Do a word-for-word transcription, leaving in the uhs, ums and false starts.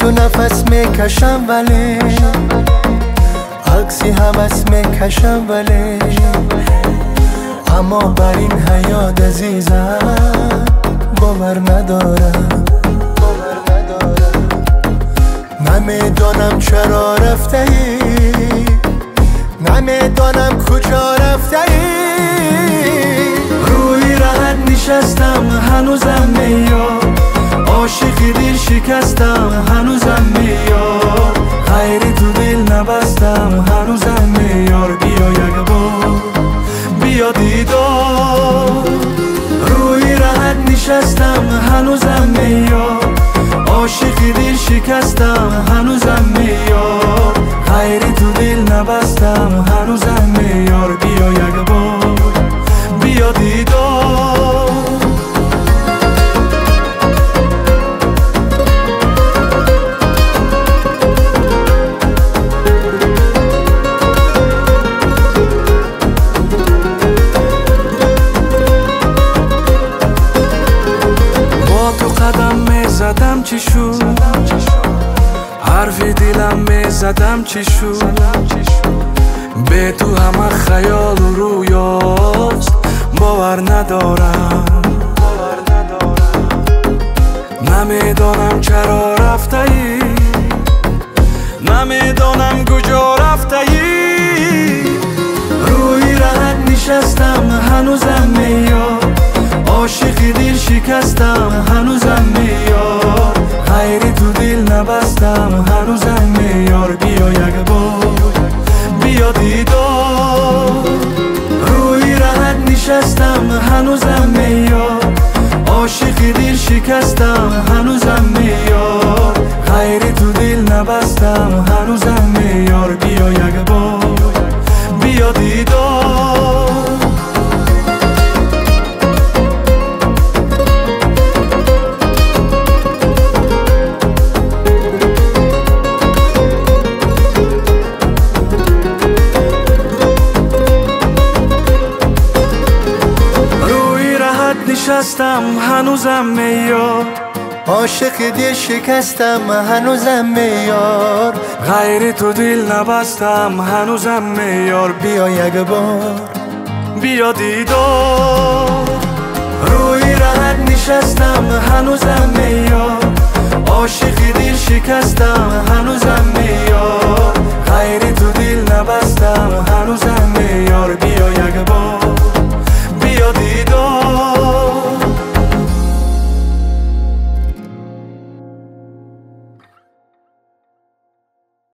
تو نفس میکشم ولی عکسی همس میکشم ولی اما بر این حیات عزیزم باور ندارم نمیدانم چرا رفته ای نمیدانم کجا رفته ای روی راحت نشستم هنوزم میاد عاشقی دل شکستم هنوزم میاد خیری تو دل نبستم هنوزم میاد بیا یک بار بیا دیدار روی راحت نشستم هنوزم میاد عاشقی دل شکستم هنوزم میاد خیری تو دل نبستم هنوزم میاد بیا یک بار بیا دیدار زدم چی شد حرفی دلم میزدم چی شد به تو همه خیال و رویاست باور ندارم نمیدانم چرا رفته ای نمیدانم کجا رفته ای روی راحت نشستم هنوزم میاد عاشقی دل شکستم هنوزم میاد خیری تو دل نبستم هنوزم میاد بیا یک بار بیا دیدار روی راحت نشستم هنوزم میاد عاشقی دل شکستم هنوزم میاد خیری تو دل نبستم هنوزم میاد بیا یک بار بیا دیدار نشستم هنوزم میاد عاشق دل شکستم هنوزم میاد غیر تو دل نبستم هنوزم میاد بیا یک بار بیا دیدار روی راحت نشستم هنوزم میاد عاشق دل شکستم هنوزم